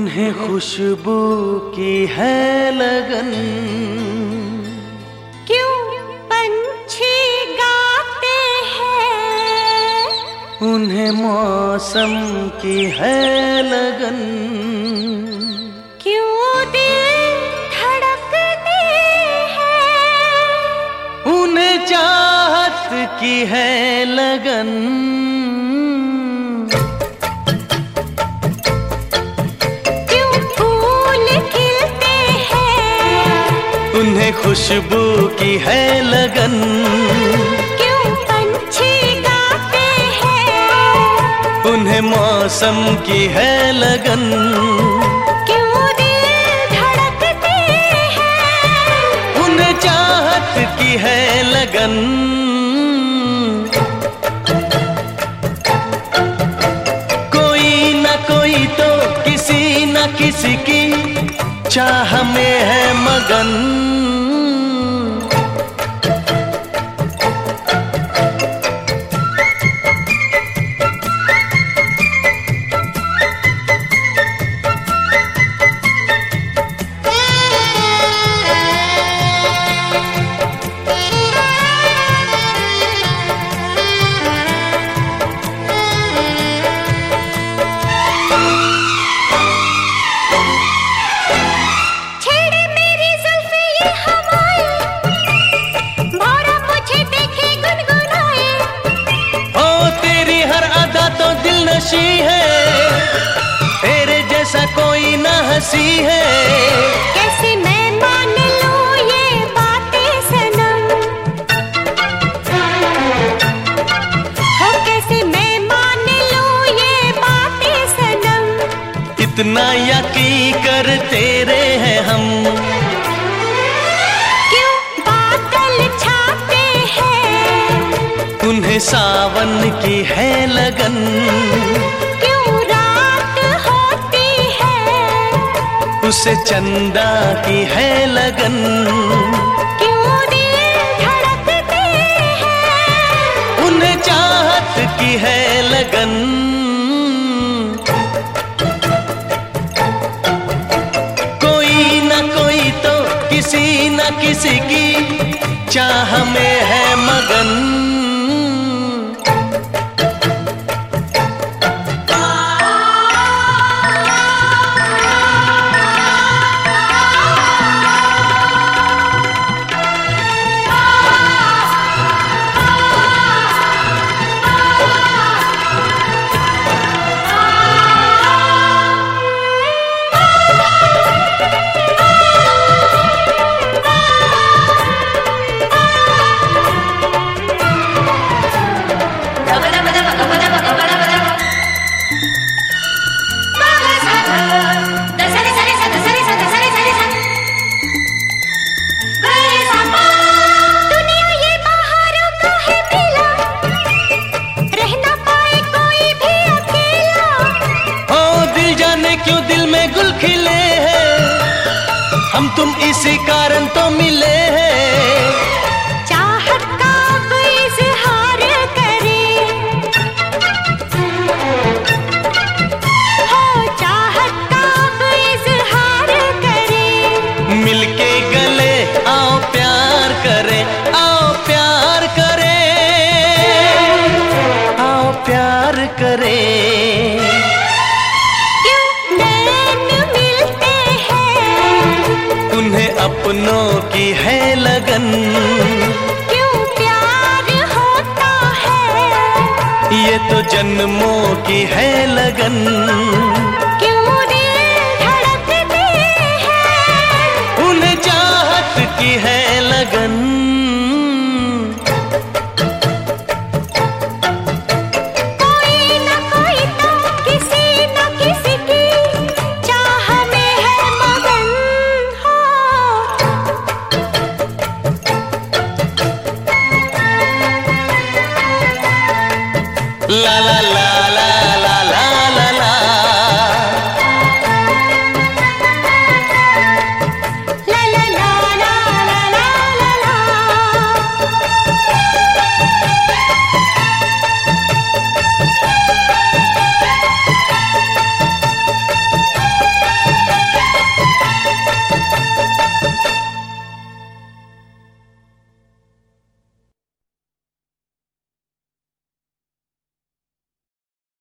उन्हें खुशबू की है लगन, क्यों पंछी गाते हैं, उन्हें मौसम की है लगन, क्यों दिल धड़कते हैं, उन्हें चाहत की है लगन, उन्हें खुशबू की है लगन, क्यों पंछी गाते हैं, उन्हें मौसम की है लगन, क्यों दिल धड़कते हैं, उन्हें चाहत की है लगन। कोई ना कोई तो किसी न किसी की चाह में है मगन, है तेरे जैसा कोई ना हंसी है, कैसे मैं मान लूं ये बातें सनम, हो कैसे मैं मान लूं ये बातें सनम, इतना यकीन कर तेरे हैं हम, क्यों बादल छाते हैं, उन्हें सावन की है लगन, उसे चंदा की है लगन, क्यों दिल धड़कते हैं, उन्हें चाहत की है लगन। कोई ना कोई तो किसी न किसी की चाह में है मगन, क्यों दिल में गुल खिले हैं, हम तुम इसी कारण तो मिले हैं, चाहत का अब इज़हार करें, हो चाहत का अब इज़हार करें, मिलके गले आओ प्यार करें, आओ प्यार करें, आओ प्यार करें। अपनों की है लगन, क्यों प्यार होता है, ये तो जन्मों की है लगन, क्यों दिल धड़कते हैं, उन्हें चाहत की है लगन। कोई ना कोई तो किसी न किसी की चाह में है मगन, ला ला ला